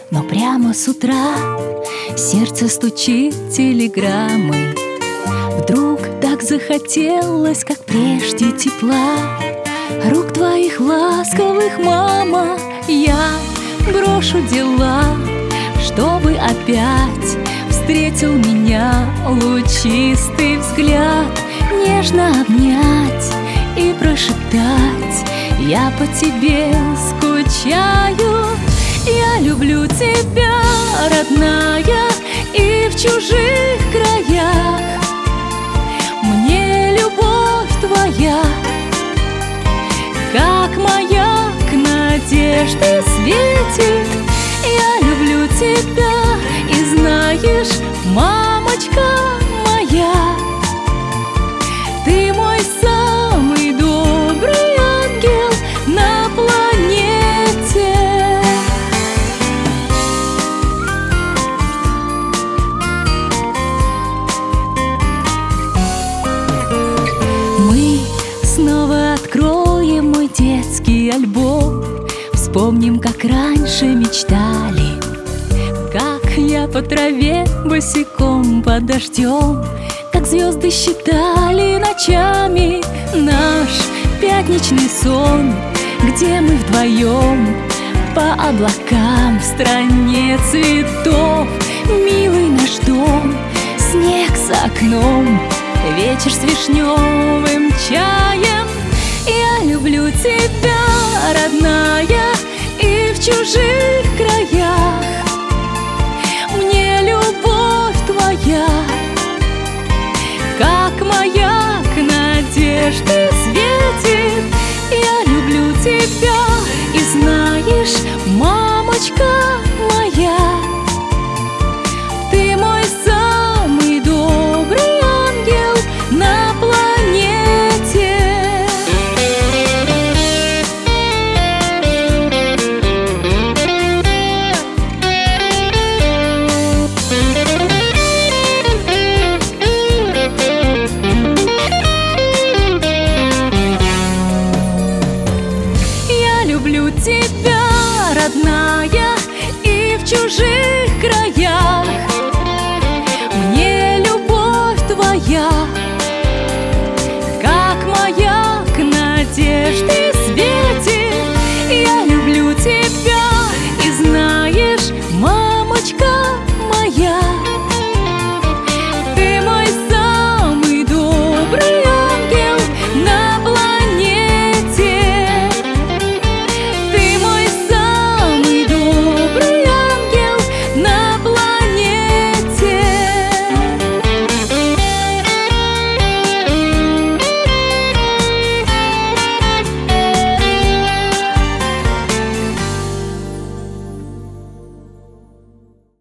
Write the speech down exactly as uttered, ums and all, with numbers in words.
Но прямо с утра сердце стучит телеграммой. Вдруг так захотелось, как прежде, тепла рук твоих ласковых, мама. Я брошу дела, чтобы опять встретил меня лучистый взгляд. Нежно обнять и прошептать: я по тебе скучаю. Я люблю тебя, родная, и в чужих краях мне любовь твоя, как маяк надежды светит. Я люблю тебя, и знаешь, мамочка моя, ты мой самый добрый ангел на планете. Мы снова откроем мой детский альбом, вспомним, как раньше мечтали, как я по траве босиком под дождем, как звезды считали ночами наш пятничный сон, где мы вдвоем по облакам в стране цветов. Милый наш дом, снег за окном, вечер с вишневым чаем. Я люблю тебя, родная, и в чужих краях мне любовь твоя, как маяк надежды светит. Я люблю тебя, и знаешь, мамочка моя, ты мой самый добрый ангел на планете. Я люблю тебя, родная, и в чужих краях